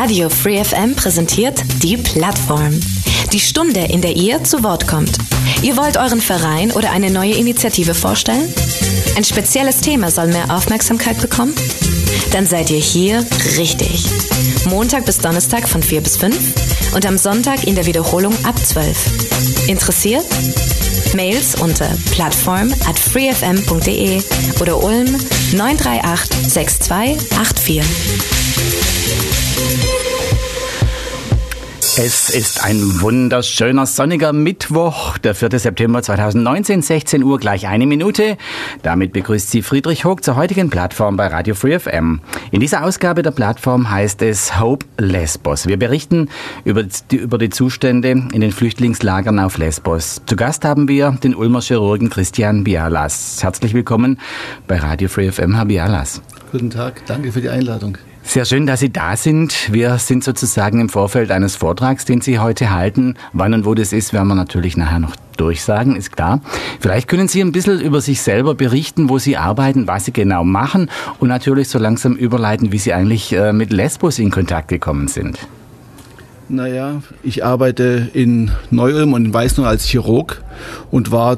Radio Free FM präsentiert die Plattform. Die Stunde, in der ihr zu Wort kommt. Ihr wollt euren Verein oder eine neue Initiative vorstellen? Ein spezielles Thema soll mehr Aufmerksamkeit bekommen? Dann seid ihr hier richtig. Montag bis Donnerstag von 4 bis 5 und am Sonntag in der Wiederholung ab 12. Interessiert? Mails unter plattform@freefm.de oder Ulm 938 6284. Es ist ein wunderschöner sonniger Mittwoch, der 4. September 2019, 16 Uhr, gleich 1 Minute. Damit begrüßt Sie Friedrich Hoog zur heutigen Plattform bei Radio Free FM. In dieser Ausgabe der Plattform heißt es Hope Lesbos. Wir berichten über die Zustände in den Flüchtlingslagern auf Lesbos. Zu Gast haben wir den Ulmer Chirurgen Christian Bialas. Herzlich willkommen bei Radio Free FM, Herr Bialas. Guten Tag, danke für die Einladung. Sehr schön, dass Sie da sind. Wir sind sozusagen im Vorfeld eines Vortrags, den Sie heute halten. Wann und wo das ist, werden wir natürlich nachher noch durchsagen, ist klar. Vielleicht können Sie ein bisschen über sich selber berichten, wo Sie arbeiten, was Sie genau machen und natürlich so langsam überleiten, wie Sie eigentlich mit Lesbos in Kontakt gekommen sind. Naja, ich arbeite in Neu-Ulm und in Weißenau als Chirurg und war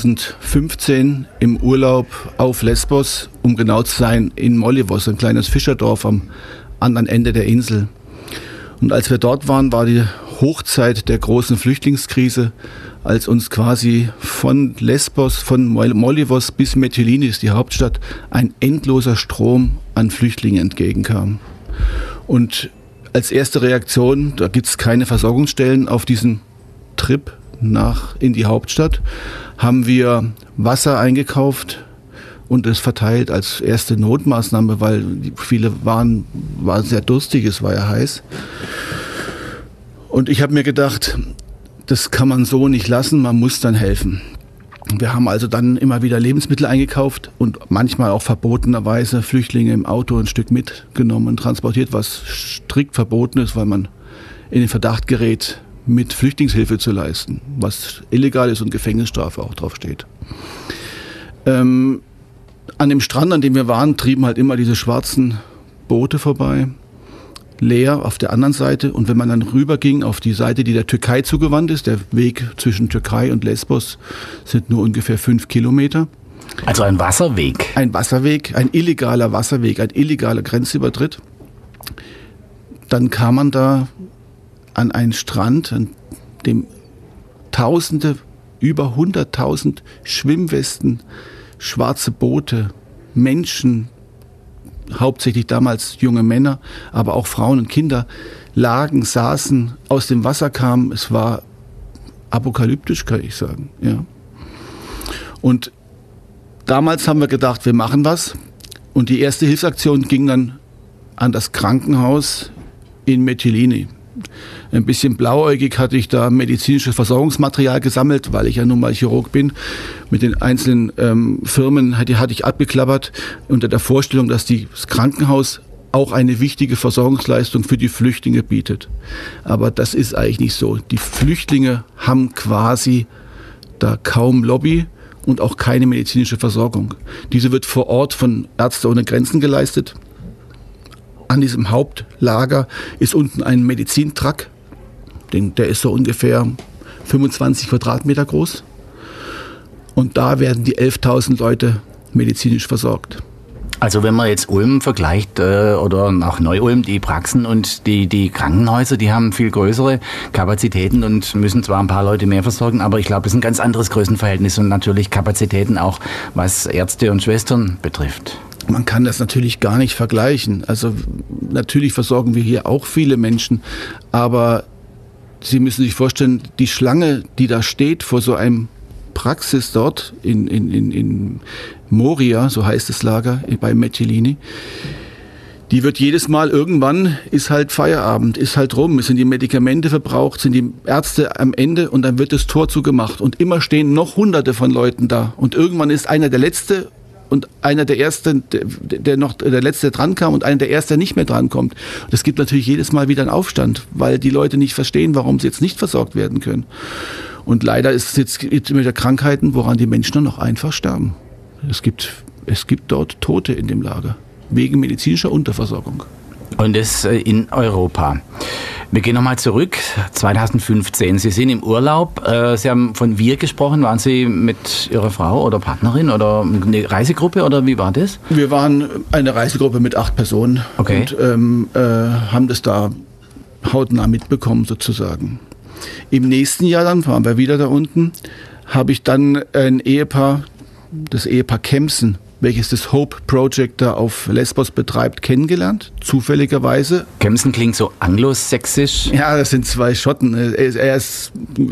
2015 im Urlaub auf Lesbos, um genau zu sein, in Molyvos, ein kleines Fischerdorf am anderen Ende der Insel. Und als wir dort waren, war die Hochzeit der großen Flüchtlingskrise, als uns quasi von Lesbos, von Molyvos bis Mytilini, die Hauptstadt, ein endloser Strom an Flüchtlingen entgegenkam. Und als erste Reaktion, da gibt es keine Versorgungsstellen auf diesen Trip in die Hauptstadt, haben wir Wasser eingekauft und es verteilt als erste Notmaßnahme, weil viele waren sehr durstig, es war ja heiß. Und ich habe mir gedacht, das kann man so nicht lassen, man muss dann helfen. Wir haben also dann immer wieder Lebensmittel eingekauft und manchmal auch verbotenerweise Flüchtlinge im Auto ein Stück mitgenommen und transportiert, was strikt verboten ist, weil man in den Verdacht gerät, mit Flüchtlingshilfe zu leisten, was illegal ist und Gefängnisstrafe auch drauf steht. An dem Strand, an dem wir waren, trieben halt immer diese schwarzen Boote vorbei, leer auf der anderen Seite. Und wenn man dann rüberging auf die Seite, die der Türkei zugewandt ist, der Weg zwischen Türkei und Lesbos sind nur ungefähr 5 Kilometer. Also ein Wasserweg? Ein Wasserweg, ein illegaler Wasserweg, ein illegaler Grenzübertritt. Dann kam man da an einen Strand, an dem Tausende, über 100.000 Schwimmwesten, schwarze Boote, Menschen, hauptsächlich damals junge Männer, aber auch Frauen und Kinder, saßen, aus dem Wasser kamen. Es war apokalyptisch, kann ich sagen. Ja. Und damals haben wir gedacht, wir machen was. Und die erste Hilfsaktion ging dann an das Krankenhaus in Mytilini. Ein bisschen blauäugig hatte ich da medizinisches Versorgungsmaterial gesammelt, weil ich ja nun mal Chirurg bin. Mit den einzelnen Firmen hatte ich abgeklappert unter der Vorstellung, dass das Krankenhaus auch eine wichtige Versorgungsleistung für die Flüchtlinge bietet. Aber das ist eigentlich nicht so. Die Flüchtlinge haben quasi da kaum Lobby und auch keine medizinische Versorgung. Diese wird vor Ort von Ärzte ohne Grenzen geleistet. An diesem Hauptlager ist unten ein Medizintruck, der ist so ungefähr 25 Quadratmeter groß. Und da werden die 11.000 Leute medizinisch versorgt. Also wenn man jetzt Ulm vergleicht oder auch Neu-Ulm, die Praxen und die Krankenhäuser, die haben viel größere Kapazitäten und müssen zwar ein paar Leute mehr versorgen, aber ich glaube, das ist ein ganz anderes Größenverhältnis und natürlich Kapazitäten auch, was Ärzte und Schwestern betrifft. Man kann das natürlich gar nicht vergleichen. Also natürlich versorgen wir hier auch viele Menschen, aber Sie müssen sich vorstellen, die Schlange, die da steht vor so einem Praxis dort in Moria, so heißt das Lager bei Mytilini, die wird jedes Mal, irgendwann ist halt Feierabend, ist halt rum, es sind die Medikamente verbraucht, sind die Ärzte am Ende und dann wird das Tor zugemacht und immer stehen noch Hunderte von Leuten da und irgendwann ist einer der Letzte und einer der Ersten, der Letzte dran kam und einer der Erste, der nicht mehr drankommt. Das gibt natürlich jedes Mal wieder einen Aufstand, weil die Leute nicht verstehen, warum sie jetzt nicht versorgt werden können. Und leider ist es jetzt mit der Krankheiten, woran die Menschen dann noch einfach sterben. Es gibt dort Tote in dem Lager, wegen medizinischer Unterversorgung. Und das in Europa. Wir gehen nochmal zurück, 2015. Sie sind im Urlaub. Sie haben von wir gesprochen. Waren Sie mit Ihrer Frau oder Partnerin oder eine Reisegruppe oder wie war das? Wir waren eine Reisegruppe mit 8 Personen und haben das da hautnah mitbekommen sozusagen. Im nächsten Jahr dann, waren wir wieder da unten, habe ich dann ein Ehepaar, das Ehepaar Kempsen, welches das Hope Project da auf Lesbos betreibt, kennengelernt, zufälligerweise. Kempsen klingt so anglosächsisch. Ja, das sind 2 Schotten. Er ist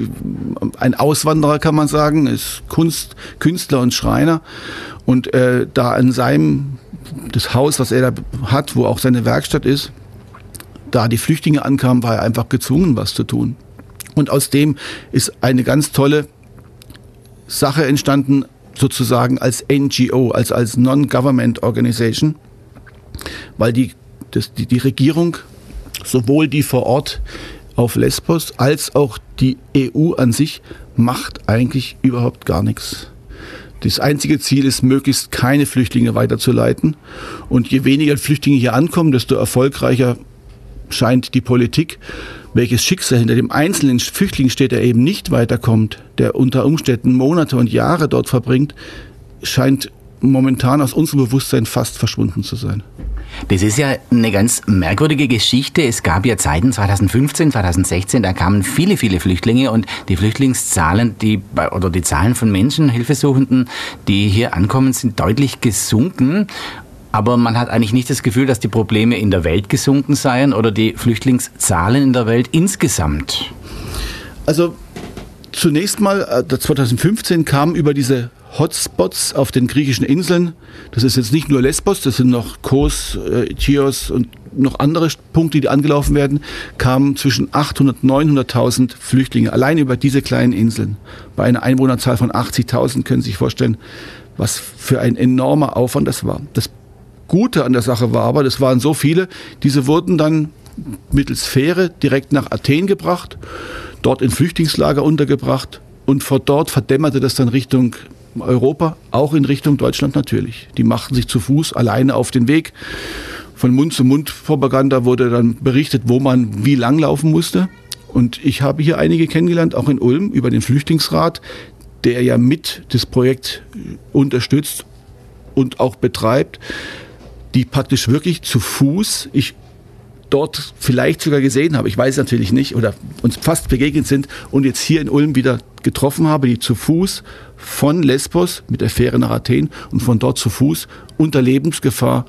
ein Auswanderer, kann man sagen, ist Künstler und Schreiner. Und da an das Haus, was er da hat, wo auch seine Werkstatt ist, da die Flüchtlinge ankamen, war er einfach gezwungen, was zu tun. Und aus dem ist eine ganz tolle Sache entstanden, sozusagen als NGO, als Non-Government Organization, weil die Regierung, sowohl die vor Ort auf Lesbos als auch die EU an sich, macht eigentlich überhaupt gar nichts. Das einzige Ziel ist, möglichst keine Flüchtlinge weiterzuleiten. Und je weniger Flüchtlinge hier ankommen, desto erfolgreicher scheint die Politik. Welches Schicksal hinter dem einzelnen Flüchtling steht, der eben nicht weiterkommt, der unter Umständen Monate und Jahre dort verbringt, scheint momentan aus unserem Bewusstsein fast verschwunden zu sein. Das ist ja eine ganz merkwürdige Geschichte. Es gab ja Zeiten 2015, 2016, da kamen viele, viele Flüchtlinge und die Flüchtlingszahlen, die Zahlen von Menschen, Hilfesuchenden, die hier ankommen, sind deutlich gesunken. Aber man hat eigentlich nicht das Gefühl, dass die Probleme in der Welt gesunken seien oder die Flüchtlingszahlen in der Welt insgesamt. Also zunächst mal, 2015 kamen über diese Hotspots auf den griechischen Inseln, das ist jetzt nicht nur Lesbos, das sind noch Kos, Chios und noch andere Punkte, die angelaufen werden, kamen zwischen 800.000 und 900.000 Flüchtlinge, allein über diese kleinen Inseln. Bei einer Einwohnerzahl von 80.000 können Sie sich vorstellen, was für ein enormer Aufwand das war. Das Gute an der Sache war aber, das waren so viele, diese wurden dann mittels Fähre direkt nach Athen gebracht, dort in Flüchtlingslager untergebracht und von dort verdämmerte das dann Richtung Europa, auch in Richtung Deutschland natürlich. Die machten sich zu Fuß alleine auf den Weg. Von Mund-zu-Mund-Propaganda wurde dann berichtet, wo man wie lang laufen musste. Und ich habe hier einige kennengelernt, auch in Ulm, über den Flüchtlingsrat, der ja mit das Projekt unterstützt und auch betreibt, die praktisch wirklich zu Fuß, ich dort vielleicht sogar gesehen habe, ich weiß natürlich nicht, oder uns fast begegnet sind und jetzt hier in Ulm wieder getroffen habe, die zu Fuß von Lesbos mit der Fähre nach Athen und von dort zu Fuß unter Lebensgefahr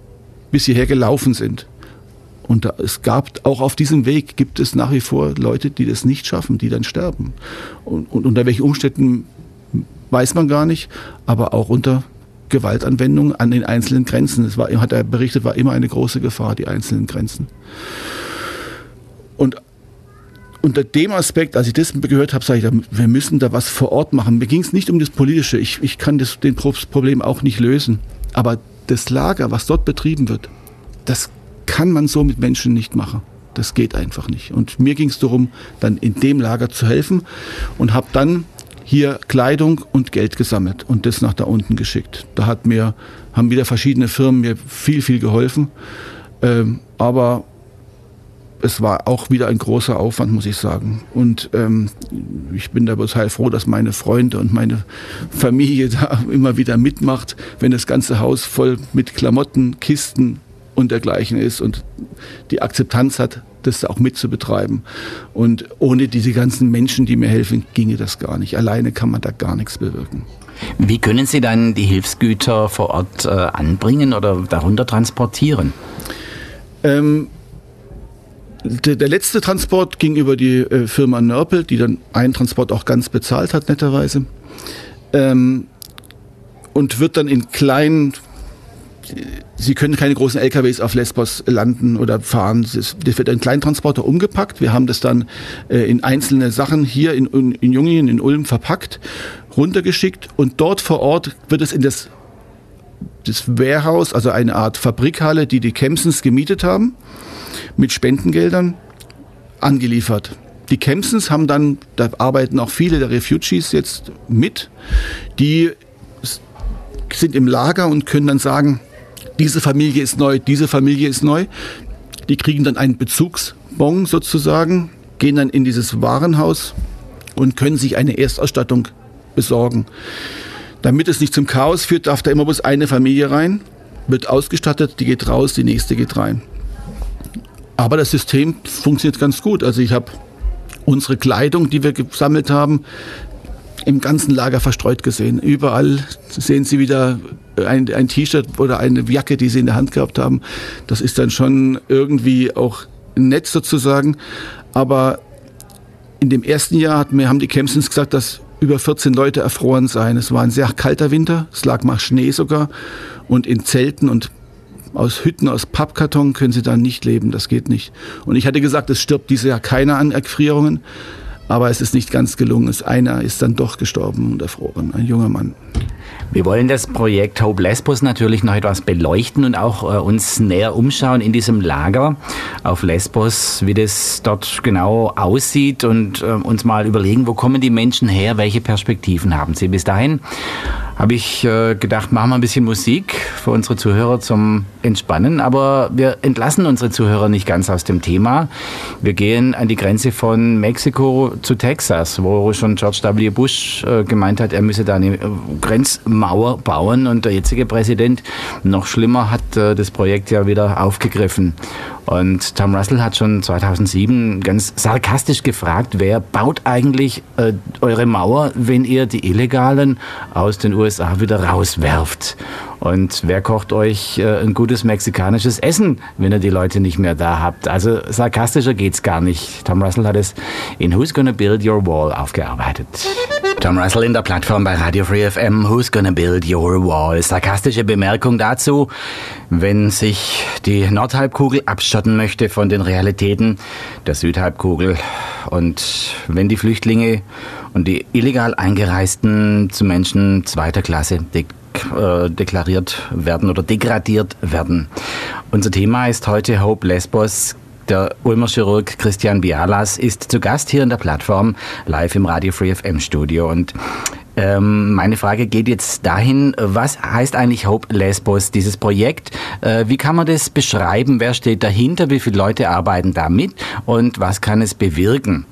bis hierher gelaufen sind. Und es gab auch auf diesem Weg, gibt es nach wie vor Leute, die das nicht schaffen, die dann sterben. Und unter welchen Umständen weiß man gar nicht, aber auch unter Gewaltanwendung an den einzelnen Grenzen. Das war, hat er berichtet, war immer eine große Gefahr, die einzelnen Grenzen. Und unter dem Aspekt, als ich das gehört habe, sage ich, wir müssen da was vor Ort machen. Mir ging es nicht um das Politische. Ich kann den Problem auch nicht lösen. Aber das Lager, was dort betrieben wird, das kann man so mit Menschen nicht machen. Das geht einfach nicht. Und mir ging es darum, dann in dem Lager zu helfen und habe dann hier Kleidung und Geld gesammelt und das nach da unten geschickt. Da haben wieder verschiedene Firmen mir viel geholfen. Aber es war auch wieder ein großer Aufwand, muss ich sagen. Und ich bin da total froh, dass meine Freunde und meine Familie da immer wieder mitmacht, wenn das ganze Haus voll mit Klamotten, Kisten und dergleichen ist und die Akzeptanz hat, das auch mitzubetreiben. Und ohne diese ganzen Menschen, die mir helfen, ginge das gar nicht. Alleine kann man da gar nichts bewirken. Wie können Sie dann die Hilfsgüter vor Ort anbringen oder darunter transportieren? Der letzte Transport ging über die Firma Nörpel, die dann einen Transport auch ganz bezahlt hat, netterweise. Und wird dann in kleinen... Sie können keine großen LKWs auf Lesbos landen oder fahren. Das wird in Kleintransporter umgepackt. Wir haben das dann in einzelne Sachen hier in Jungingen, in Ulm verpackt, runtergeschickt und dort vor Ort wird es in das Warehouse, also eine Art Fabrikhalle, die Kempsens gemietet haben, mit Spendengeldern angeliefert. Die Kempsens haben dann, da arbeiten auch viele der Refugees jetzt mit, die sind im Lager und können dann sagen, diese Familie ist neu, diese Familie ist neu. Die kriegen dann einen Bezugsbon sozusagen, gehen dann in dieses Warenhaus und können sich eine Erstausstattung besorgen. Damit es nicht zum Chaos führt, darf da immer bloß eine Familie rein, wird ausgestattet, die geht raus, die nächste geht rein. Aber das System funktioniert ganz gut. Also ich habe unsere Kleidung, die wir gesammelt haben, im ganzen Lager verstreut gesehen. Überall sehen Sie wieder ein T-Shirt oder eine Jacke, die Sie in der Hand gehabt haben. Das ist dann schon irgendwie auch nett sozusagen. Aber in dem ersten Jahr haben die Kempsens gesagt, dass über 14 Leute erfroren seien. Es war ein sehr kalter Winter, es lag mal Schnee sogar. Und in Zelten und aus Hütten, aus Pappkarton können Sie da nicht leben, das geht nicht. Und ich hatte gesagt, es stirbt dieses Jahr keiner an Erfrierungen. Aber es ist nicht ganz gelungen. Einer ist dann doch gestorben und erfroren, ein junger Mann. Wir wollen das Projekt Hope Lesbos natürlich noch etwas beleuchten und auch uns näher umschauen in diesem Lager auf Lesbos, wie das dort genau aussieht und uns mal überlegen, wo kommen die Menschen her, welche Perspektiven haben sie. Bis dahin habe ich gedacht, machen wir ein bisschen Musik für unsere Zuhörer zum Entspannen, aber wir entlassen unsere Zuhörer nicht ganz aus dem Thema. Wir gehen an die Grenze von Mexiko zu Texas, wo schon George W. Bush gemeint hat, er müsse da eine Grenzmauer bauen und der jetzige Präsident, noch schlimmer, hat das Projekt ja wieder aufgegriffen. Und Tom Russell hat schon 2007 ganz sarkastisch gefragt, wer baut eigentlich eure Mauer, wenn ihr die Illegalen aus den USA wieder rauswerft? Und wer kocht euch ein gutes mexikanisches Essen, wenn ihr die Leute nicht mehr da habt? Also sarkastischer geht's gar nicht. Tom Russell hat es in Who's Gonna Build Your Wall aufgearbeitet. Tom Russell in der Plattform bei Radio Free FM. Who's Gonna Build Your Wall? Sarkastische Bemerkung dazu, wenn sich die Nordhalbkugel abschotten möchte von den Realitäten der Südhalbkugel und wenn die Flüchtlinge und die illegal Eingereisten zu Menschen zweiter Klasse deklariert werden oder degradiert werden. Unser Thema ist heute Hope Lesbos. Der Ulmer Chirurg Christian Bialas ist zu Gast hier in der Plattform, live im Radio Free FM Studio. Und meine Frage geht jetzt dahin, was heißt eigentlich Hope Lesbos, dieses Projekt? Wie kann man das beschreiben? Wer steht dahinter? Wie viele Leute arbeiten da mit? Und was kann es bewirken?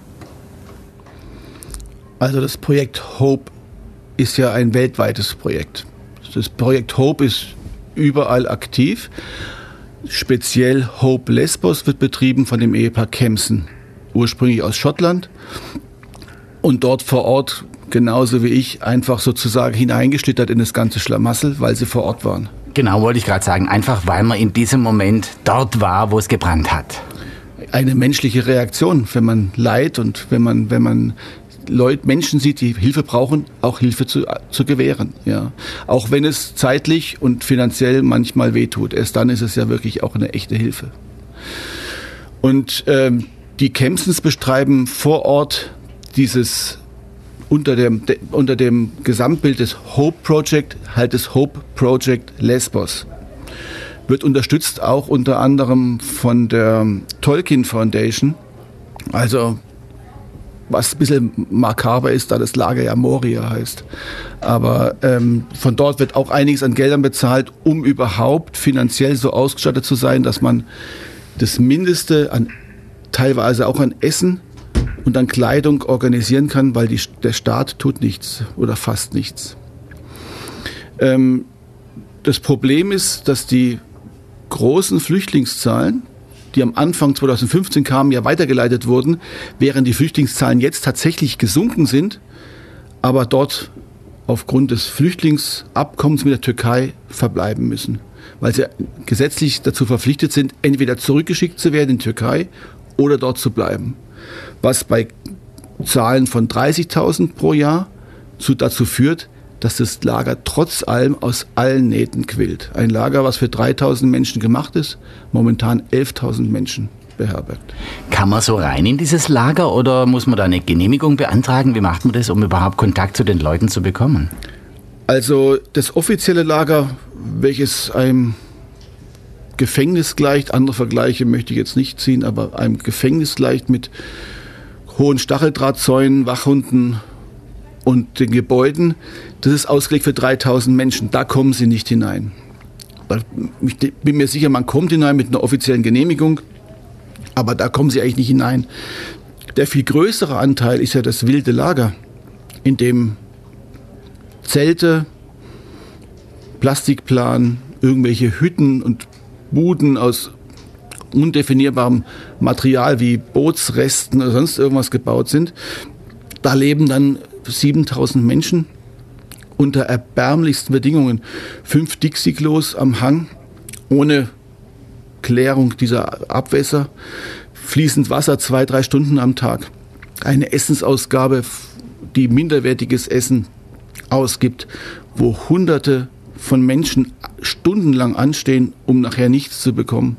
Also das Projekt Hope ist ja ein weltweites Projekt. Das Projekt Hope ist überall aktiv. Speziell Hope Lesbos wird betrieben von dem Ehepaar Kempsen, ursprünglich aus Schottland und dort vor Ort, genauso wie ich, einfach sozusagen hineingeschlittert in das ganze Schlamassel, weil sie vor Ort waren. Genau, wollte ich gerade sagen, einfach weil man in diesem Moment dort war, wo es gebrannt hat. Eine menschliche Reaktion, wenn man Leid und wenn man Menschen sieht, die Hilfe brauchen, auch Hilfe zu gewähren. Ja. Auch wenn es zeitlich und finanziell manchmal wehtut. Erst dann ist es ja wirklich auch eine echte Hilfe. Und die Kempsens betreiben vor Ort dieses unter dem Gesamtbild des Hope Project, halt das Hope Project Lesbos. Wird unterstützt auch unter anderem von der Tolkien Foundation. Also was ein bisschen makaber ist, da das Lager ja Moria heißt. Aber von dort wird auch einiges an Geldern bezahlt, um überhaupt finanziell so ausgestattet zu sein, dass man das Mindeste an, teilweise auch an Essen und an Kleidung organisieren kann, weil der Staat tut nichts oder fast nichts. Das Problem ist, dass die großen Flüchtlingszahlen, die am Anfang 2015 kamen, ja weitergeleitet wurden, während die Flüchtlingszahlen jetzt tatsächlich gesunken sind, aber dort aufgrund des Flüchtlingsabkommens mit der Türkei verbleiben müssen, weil sie gesetzlich dazu verpflichtet sind, entweder zurückgeschickt zu werden in die Türkei oder dort zu bleiben. Was bei Zahlen von 30.000 pro Jahr dazu führt, dass das Lager trotz allem aus allen Nähten quillt. Ein Lager, was für 3.000 Menschen gemacht ist, momentan 11.000 Menschen beherbergt. Kann man so rein in dieses Lager oder muss man da eine Genehmigung beantragen? Wie macht man das, um überhaupt Kontakt zu den Leuten zu bekommen? Also das offizielle Lager, welches einem Gefängnis gleicht, andere Vergleiche möchte ich jetzt nicht ziehen, aber einem Gefängnis gleicht mit hohen Stacheldrahtzäunen, Wachhunden und den Gebäuden, das ist ausgelegt für 3.000 Menschen. Da kommen sie nicht hinein. Ich bin mir sicher, man kommt hinein mit einer offiziellen Genehmigung, aber da kommen sie eigentlich nicht hinein. Der viel größere Anteil ist ja das wilde Lager, in dem Zelte, Plastikplan, irgendwelche Hütten und Buden aus undefinierbarem Material wie Bootsresten oder sonst irgendwas gebaut sind. Da leben dann 7.000 Menschen unter erbärmlichsten Bedingungen. 5 Dixie-Klos am Hang, ohne Klärung dieser Abwässer, fließend Wasser 2-3 Stunden am Tag. Eine Essensausgabe, die minderwertiges Essen ausgibt, wo Hunderte von Menschen stundenlang anstehen, um nachher nichts zu bekommen.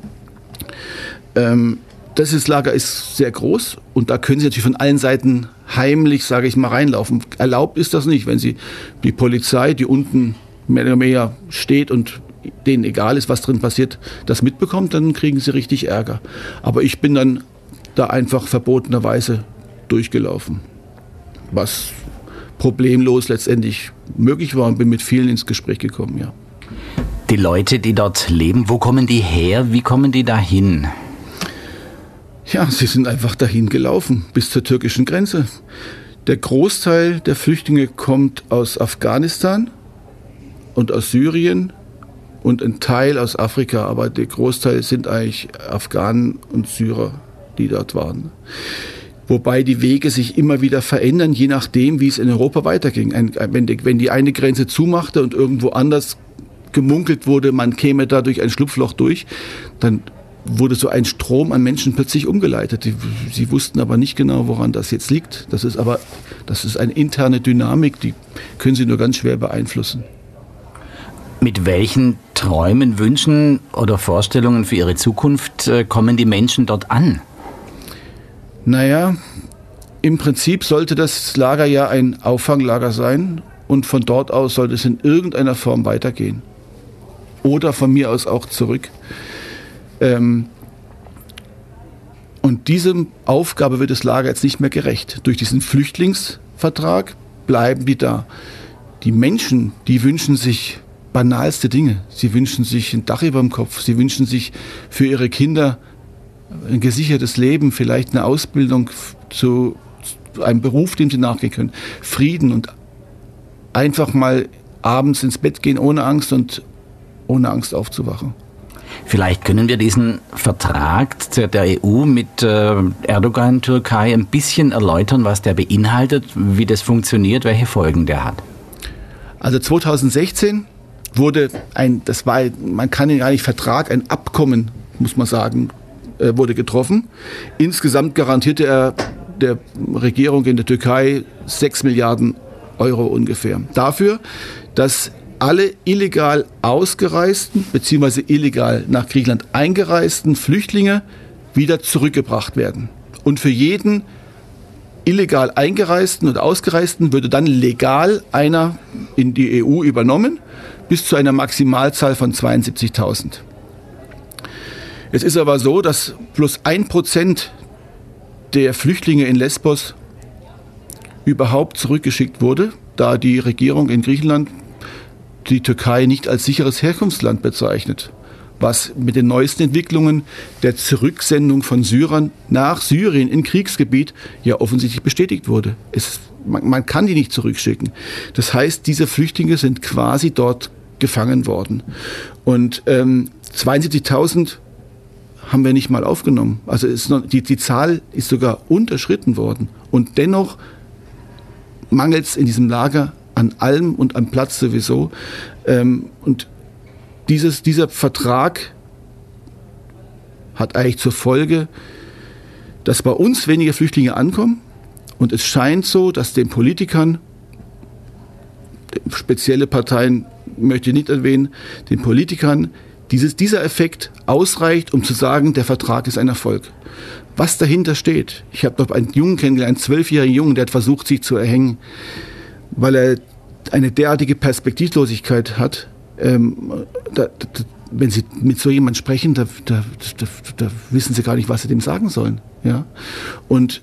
Das Lager ist sehr groß und da können Sie natürlich von allen Seiten heimlich, sage ich mal, reinlaufen. Erlaubt ist das nicht, wenn Sie die Polizei, die unten mehr oder weniger steht und denen egal ist, was drin passiert, das mitbekommt, dann kriegen Sie richtig Ärger. Aber ich bin dann da einfach verbotenerweise durchgelaufen, was problemlos letztendlich möglich war und bin mit vielen ins Gespräch gekommen, ja. Die Leute, die dort leben, wo kommen die her? Wie kommen die dahin? Ja, sie sind einfach dahin gelaufen, bis zur türkischen Grenze. Der Großteil der Flüchtlinge kommt aus Afghanistan und aus Syrien und ein Teil aus Afrika, aber der Großteil sind eigentlich Afghanen und Syrer, die dort waren. Wobei die Wege sich immer wieder verändern, je nachdem, wie es in Europa weiterging. Wenn die eine Grenze zumachte und irgendwo anders gemunkelt wurde, man käme da durch ein Schlupfloch durch, dann wurde so ein Strom an Menschen plötzlich umgeleitet. Sie wussten aber nicht genau, woran das jetzt liegt. Das ist eine interne Dynamik, die können Sie nur ganz schwer beeinflussen. Mit welchen Träumen, Wünschen oder Vorstellungen für Ihre Zukunft kommen die Menschen dort an? Naja, im Prinzip sollte das Lager ja ein Auffanglager sein und von dort aus sollte es in irgendeiner Form weitergehen. Oder von mir aus auch zurück. Und diese Aufgabe wird das Lager jetzt nicht mehr gerecht. Durch diesen Flüchtlingsvertrag bleiben die da. Die Menschen, die wünschen sich banalste Dinge. Sie wünschen sich ein Dach über dem Kopf. Sie wünschen sich für ihre Kinder ein gesichertes Leben, vielleicht eine Ausbildung zu einem Beruf, dem sie nachgehen können. Frieden und einfach mal abends ins Bett gehen ohne Angst und ohne Angst aufzuwachen. Vielleicht können wir diesen Vertrag der EU mit Erdogan, Türkei, ein bisschen erläutern, was der beinhaltet, wie das funktioniert, welche Folgen der hat. Also 2016 wurde man kann ihn gar nicht Vertrag, ein Abkommen, muss man sagen, wurde getroffen. Insgesamt garantierte er der Regierung in der Türkei 6 Milliarden Euro ungefähr. Dafür, dass alle illegal ausgereisten bzw. illegal nach Griechenland eingereisten Flüchtlinge wieder zurückgebracht werden. Und für jeden illegal eingereisten und ausgereisten würde dann legal einer in die EU übernommen, bis zu einer Maximalzahl von 72.000. Es ist aber so, dass plus 1% der Flüchtlinge in Lesbos überhaupt zurückgeschickt wurde, da die Regierung in Griechenland die Türkei nicht als sicheres Herkunftsland bezeichnet, was mit den neuesten Entwicklungen der Zurücksendung von Syrern nach Syrien in Kriegsgebiet ja offensichtlich bestätigt wurde. Man kann die nicht zurückschicken. Das heißt, diese Flüchtlinge sind quasi dort gefangen worden. Und 72.000 haben wir nicht mal aufgenommen. Also die Zahl ist sogar unterschritten worden. Und dennoch mangelt es in diesem Lager an allem und am Platz sowieso. Und dieser Vertrag hat eigentlich zur Folge, dass bei uns weniger Flüchtlinge ankommen. Und es scheint so, dass den Politikern, spezielle Parteien möchte ich nicht erwähnen, den Politikern dieser Effekt ausreicht, um zu sagen, der Vertrag ist ein Erfolg. Was dahinter steht, ich habe noch einen Jungen kennengelernt, einen 12-jährigen Jungen, der hat versucht, sich zu erhängen, weil er eine derartige Perspektivlosigkeit hat. Wenn Sie mit so jemandem sprechen, da wissen Sie gar nicht, was Sie dem sagen sollen. Ja? Und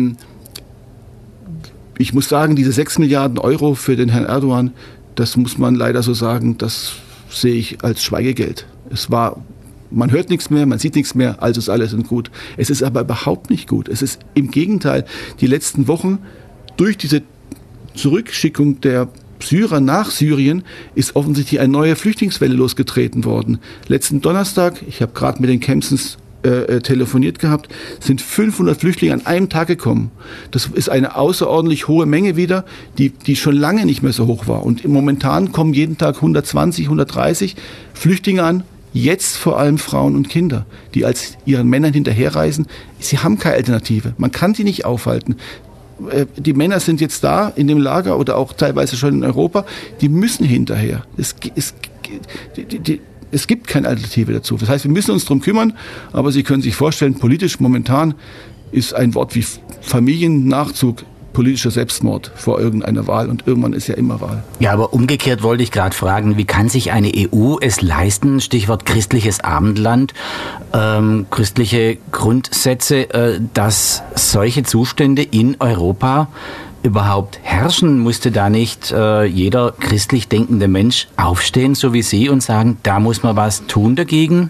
ich muss sagen, diese 6 Milliarden Euro für den Herrn Erdogan, das muss man leider so sagen, das sehe ich als Schweigegeld. Man hört nichts mehr, man sieht nichts mehr, also ist alles gut. Es ist aber überhaupt nicht gut. Es ist im Gegenteil, die letzten Wochen durch diese Zurückschickung der Syrer nach Syrien ist offensichtlich eine neue Flüchtlingswelle losgetreten worden. Letzten Donnerstag, ich habe gerade mit den Kempsens telefoniert gehabt, sind 500 Flüchtlinge an einem Tag gekommen. Das ist eine außerordentlich hohe Menge wieder, die schon lange nicht mehr so hoch war. Und momentan kommen jeden Tag 120, 130 Flüchtlinge an, jetzt vor allem Frauen und Kinder, die als ihren Männern hinterherreisen. Sie haben keine Alternative. Man kann sie nicht aufhalten. Die Männer sind jetzt da in dem Lager oder auch teilweise schon in Europa. Die müssen hinterher. Es gibt keine Alternative dazu. Das heißt, wir müssen uns darum kümmern, aber Sie können sich vorstellen, politisch momentan ist ein Wort wie Familiennachzug politischer Selbstmord vor irgendeiner Wahl und irgendwann ist ja immer Wahl. Ja, aber umgekehrt wollte ich gerade fragen, wie kann sich eine EU es leisten, Stichwort christliches Abendland, christliche Grundsätze, dass solche Zustände in Europa überhaupt herrschen? Musste da nicht jeder christlich denkende Mensch aufstehen, so wie Sie, und sagen, da muss man was tun dagegen?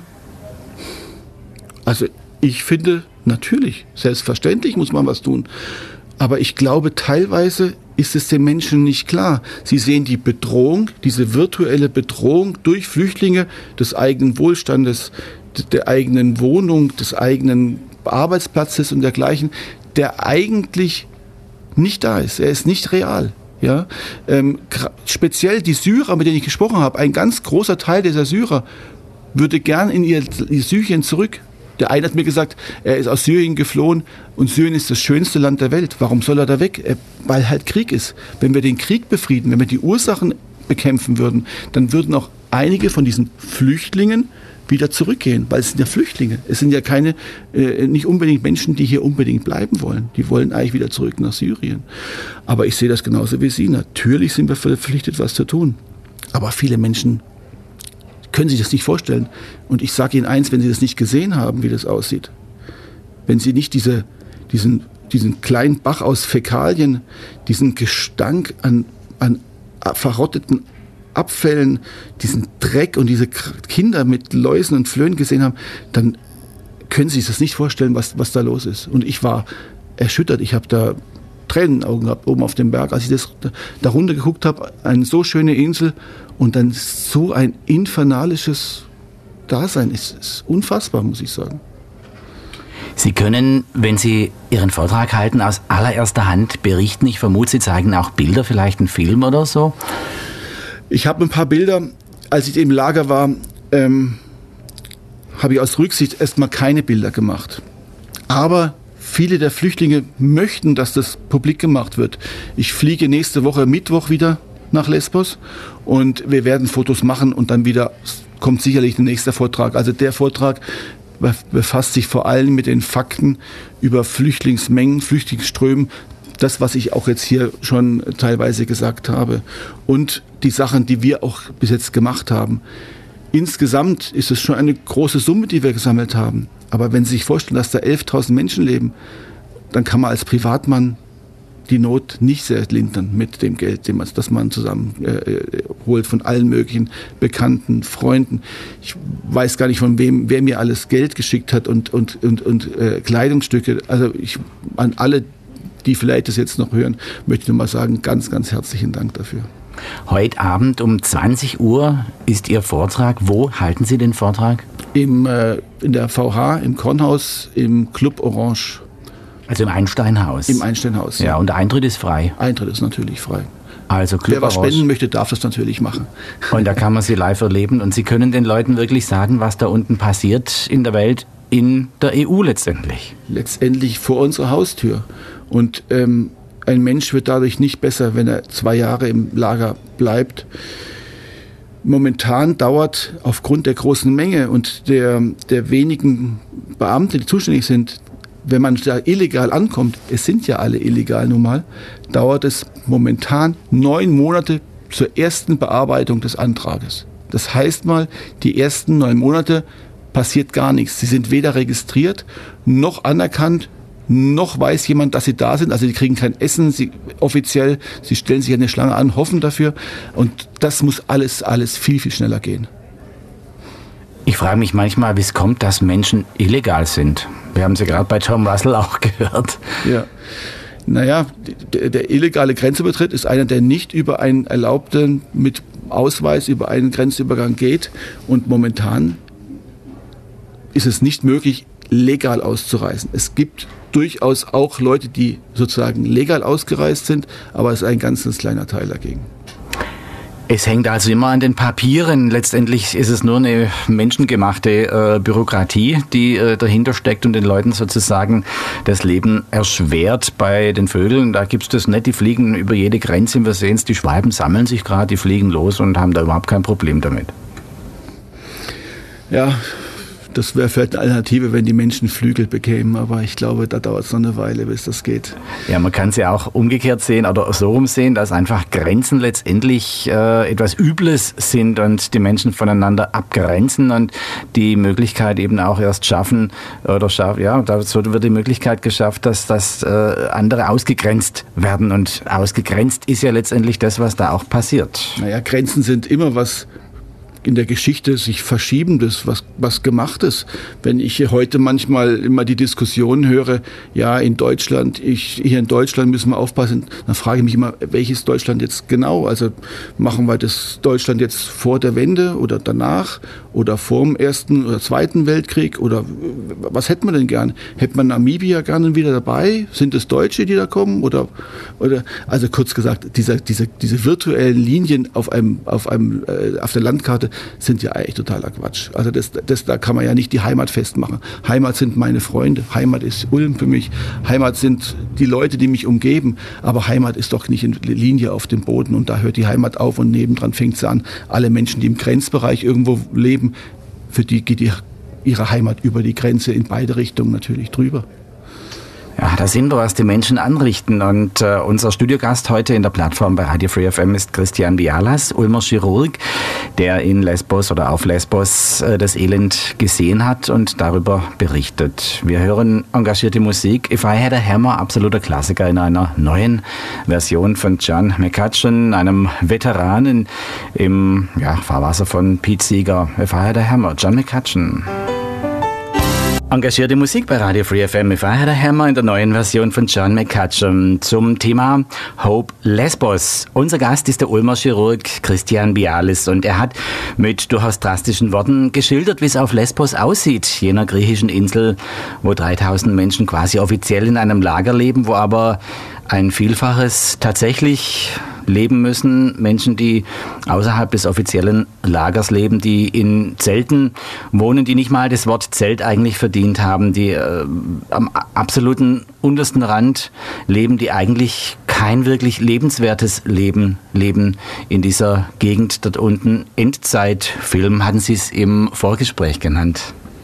Also ich finde, natürlich, selbstverständlich muss man was tun. Aber ich glaube, teilweise ist es den Menschen nicht klar. Sie sehen die Bedrohung, diese virtuelle Bedrohung durch Flüchtlinge des eigenen Wohlstandes, der eigenen Wohnung, des eigenen Arbeitsplatzes und dergleichen, der eigentlich nicht da ist. Er ist nicht real. Ja? Speziell die Syrer, mit denen ich gesprochen habe, ein ganz großer Teil dieser Syrer würde gern in ihr Syrien zurück. Der eine hat mir gesagt, er ist aus Syrien geflohen und Syrien ist das schönste Land der Welt. Warum soll er da weg? Weil halt Krieg ist. Wenn wir den Krieg befrieden, wenn wir die Ursachen bekämpfen würden, dann würden auch einige von diesen Flüchtlingen wieder zurückgehen, weil es sind ja Flüchtlinge. Es sind ja nicht unbedingt Menschen, die hier unbedingt bleiben wollen. Die wollen eigentlich wieder zurück nach Syrien. Aber ich sehe das genauso wie Sie. Natürlich sind wir verpflichtet, was zu tun. Aber viele Menschen können sich das nicht vorstellen. Und ich sage Ihnen eins, wenn Sie das nicht gesehen haben, wie das aussieht, wenn Sie nicht diesen kleinen Bach aus Fäkalien, diesen Gestank an verrotteten Abfällen, diesen Dreck und diese Kinder mit Läusen und Flöhen gesehen haben, dann können Sie sich das nicht vorstellen, was da los ist. Und ich war erschüttert. Ich habe da Tränen in den Augen gehabt, oben auf dem Berg, als ich da runter geguckt habe, eine so schöne Insel und dann so ein infernalisches Dasein. Ist unfassbar, muss ich sagen. Sie können, wenn Sie Ihren Vortrag halten, aus allererster Hand berichten. Ich vermute, Sie zeigen auch Bilder, vielleicht einen Film oder so. Ich habe ein paar Bilder. Als ich im Lager war, habe ich aus Rücksicht erstmal keine Bilder gemacht. Aber viele der Flüchtlinge möchten, dass das publik gemacht wird. Ich fliege nächste Woche Mittwoch wieder nach Lesbos und wir werden Fotos machen und dann wieder kommt sicherlich ein nächster Vortrag. Also der Vortrag befasst sich vor allem mit den Fakten über Flüchtlingsmengen, Flüchtlingsströmen, das, was ich auch jetzt hier schon teilweise gesagt habe und die Sachen, die wir auch bis jetzt gemacht haben. Insgesamt ist es schon eine große Summe, die wir gesammelt haben. Aber wenn Sie sich vorstellen, dass da 11.000 Menschen leben, dann kann man als Privatmann die Not nicht sehr lindern mit dem Geld, das man zusammen holt von allen möglichen Bekannten, Freunden. Ich weiß gar nicht, von wer mir alles Geld geschickt hat und Kleidungsstücke. Also an alle, die vielleicht das jetzt noch hören, möchte ich nur mal sagen, ganz, ganz herzlichen Dank dafür. Heute Abend um 20 Uhr ist Ihr Vortrag. Wo halten Sie den Vortrag? In der VH, im Kornhaus, im Club Orange. Also im Einsteinhaus? Im Einsteinhaus. Ja, und der Eintritt ist frei? Eintritt ist natürlich frei. Also Club Wer was Orange. spenden möchte, darf das natürlich machen. Und da kann man Sie live erleben. Und Sie können den Leuten wirklich sagen, was da unten passiert in der Welt, in der EU letztendlich. Letztendlich vor unserer Haustür. Und ein Mensch wird dadurch nicht besser, wenn er 2 Jahre im Lager bleibt. Momentan dauert aufgrund der großen Menge und der wenigen Beamte, die zuständig sind, wenn man da illegal ankommt, es sind ja alle illegal nun mal, dauert es momentan 9 Monate zur ersten Bearbeitung des Antrages. Das heißt mal, die ersten 9 Monate passiert gar nichts. Sie sind weder registriert noch anerkannt noch weiß jemand, dass sie da sind. Also die kriegen kein Essen, sie stellen sich eine Schlange an, hoffen dafür. Und das muss alles viel, viel schneller gehen. Ich frage mich manchmal, wie es kommt, dass Menschen illegal sind. Wir haben sie gerade bei Tom Russell auch gehört. Ja. Naja, der illegale Grenzübertritt ist einer, der nicht über einen erlaubten, mit Ausweis über einen Grenzübergang geht. Und momentan ist es nicht möglich, legal auszureisen. Es gibt durchaus auch Leute, die sozusagen legal ausgereist sind, aber es ist ein ganz kleiner Teil dagegen. Es hängt also immer an den Papieren. Letztendlich ist es nur eine menschengemachte Bürokratie, die dahinter steckt und den Leuten sozusagen das Leben erschwert. Bei den Vögeln, da gibt es das nicht, die fliegen über jede Grenze. Wir sehen es, die Schwalben sammeln sich gerade, die fliegen los und haben da überhaupt kein Problem damit. Ja, das wäre vielleicht eine Alternative, wenn die Menschen Flügel bekämen, aber ich glaube, da dauert es noch eine Weile, bis das geht. Ja, man kann es ja auch umgekehrt sehen oder so rumsehen, dass einfach Grenzen letztendlich etwas Übles sind und die Menschen voneinander abgrenzen und die Möglichkeit eben auch erst so wird die Möglichkeit geschafft, dass andere ausgegrenzt werden. Und ausgegrenzt ist ja letztendlich das, was da auch passiert. Naja, Grenzen sind immer was in der Geschichte sich Verschiebendes, was Gemachtes. Wenn ich heute manchmal immer die Diskussion höre, ja, hier in Deutschland müssen wir aufpassen, dann frage ich mich immer, welches Deutschland jetzt genau? Also machen wir das Deutschland jetzt vor der Wende oder danach oder vor dem Ersten oder Zweiten Weltkrieg oder was hätten wir denn gern? Hätte man Namibia gerne wieder dabei? Sind es Deutsche, die da kommen? Oder also kurz gesagt, diese virtuellen Linien auf der Landkarte sind ja eigentlich totaler Quatsch. Also da kann man ja nicht die Heimat festmachen. Heimat sind meine Freunde, Heimat ist Ulm für mich, Heimat sind die Leute, die mich umgeben, aber Heimat ist doch nicht eine Linie auf dem Boden und da hört die Heimat auf und nebendran fängt sie an. Alle Menschen, die im Grenzbereich irgendwo leben, für die geht ihre Heimat über die Grenze in beide Richtungen natürlich drüber. Ja, da sind wir, was die Menschen anrichten. Und unser Studiogast heute in der Plattform bei Radio Free FM ist Christian Bialas, Ulmer Chirurg, der in Lesbos oder auf Lesbos das Elend gesehen hat und darüber berichtet. Wir hören engagierte Musik. If I Had a Hammer, absoluter Klassiker in einer neuen Version von John McCutcheon, einem Veteranen im Fahrwasser von Pete Seeger. If I Had a Hammer, John McCutcheon. Engagierte Musik bei Radio Free FM. If I Had a Hammer in der neuen Version von John McCutcheon zum Thema Hope Lesbos. Unser Gast ist der Ulmer Chirurg Christian Bialis und er hat mit durchaus drastischen Worten geschildert, wie es auf Lesbos aussieht, jener griechischen Insel, wo 3000 Menschen quasi offiziell in einem Lager leben, wo aber ein Vielfaches tatsächlich leben müssen. Menschen, die außerhalb des offiziellen Lagers leben, die in Zelten wohnen, die nicht mal das Wort Zelt eigentlich verdient haben, die am absoluten untersten Rand leben, die eigentlich kein wirklich lebenswertes Leben leben in dieser Gegend dort unten. Endzeitfilm hatten Sie es im Vorgespräch genannt.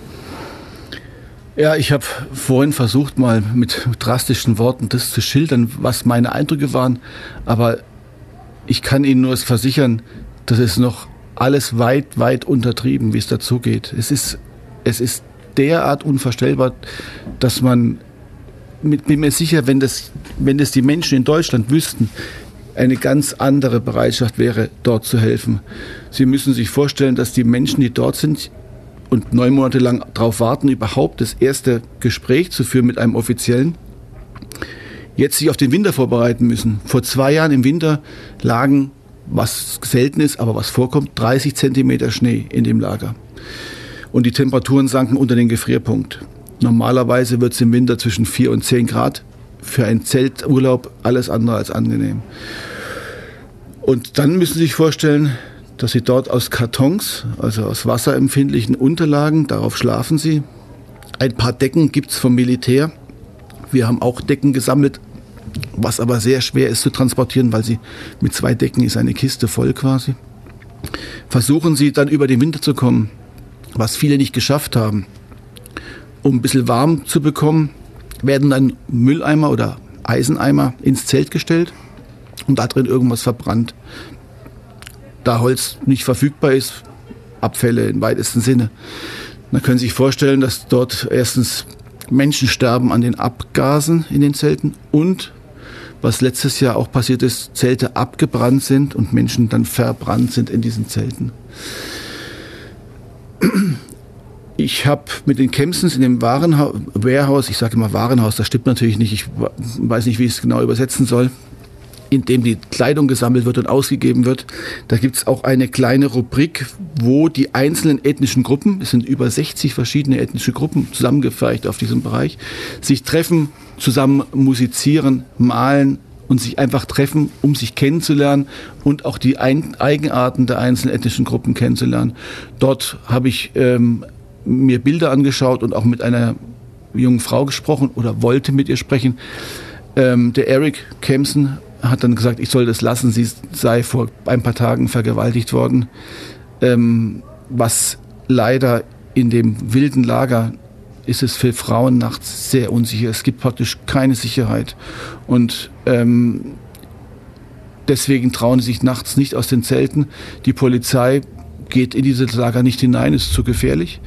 Ja, ich habe vorhin versucht, mal mit drastischen Worten das zu schildern, was meine Eindrücke waren, aber ich kann Ihnen nur versichern, das ist noch alles weit, weit untertrieben, wie es dazu geht. Es ist derart unvorstellbar, dass man, bin mir sicher, wenn das die Menschen in Deutschland wüssten, eine ganz andere Bereitschaft wäre, dort zu helfen. Sie müssen sich vorstellen, dass die Menschen, die dort sind und 9 Monate lang darauf warten, überhaupt das erste Gespräch zu führen mit einem Offiziellen, jetzt sich auf den Winter vorbereiten müssen. Vor 2 Jahren im Winter lagen, was selten ist, aber was vorkommt, 30 Zentimeter Schnee in dem Lager. Und die Temperaturen sanken unter den Gefrierpunkt. Normalerweise wird es im Winter zwischen 4 und 10 Grad. Für einen Zelturlaub alles andere als angenehm. Und dann müssen Sie sich vorstellen, dass Sie dort aus Kartons, also aus wasserempfindlichen Unterlagen, darauf schlafen Sie. Ein paar Decken gibt es vom Militär. Wir haben auch Decken gesammelt, was aber sehr schwer ist zu transportieren, weil sie mit 2 Decken ist eine Kiste voll quasi. Versuchen Sie dann über den Winter zu kommen, was viele nicht geschafft haben. Um ein bisschen warm zu bekommen, werden dann Mülleimer oder Eiseneimer ins Zelt gestellt und da drin irgendwas verbrannt. Da Holz nicht verfügbar ist, Abfälle im weitesten Sinne. Dann können Sie sich vorstellen, dass dort erstens Menschen sterben an den Abgasen in den Zelten und was letztes Jahr auch passiert ist, Zelte abgebrannt sind und Menschen dann verbrannt sind in diesen Zelten. Ich habe mit den Kempsons in dem Warenhaus, ich sage immer Warenhaus, das stimmt natürlich nicht, ich weiß nicht, wie ich es genau übersetzen soll, in dem die Kleidung gesammelt wird und ausgegeben wird. Da gibt es auch eine kleine Rubrik, wo die einzelnen ethnischen Gruppen, es sind über 60 verschiedene ethnische Gruppen zusammengefärcht auf diesem Bereich, sich treffen, zusammen musizieren, malen und sich einfach treffen, um sich kennenzulernen und auch die Eigenarten der einzelnen ethnischen Gruppen kennenzulernen. Dort habe ich mir Bilder angeschaut und auch mit einer jungen Frau gesprochen oder wollte mit ihr sprechen. Der Eric Kempson hat dann gesagt, ich soll das lassen, sie sei vor ein paar Tagen vergewaltigt worden, was leider in dem wilden Lager ist es für Frauen nachts sehr unsicher. Es gibt praktisch keine Sicherheit und deswegen trauen sie sich nachts nicht aus den Zelten. Die Polizei geht in diese Lager nicht hinein, ist zu gefährlich,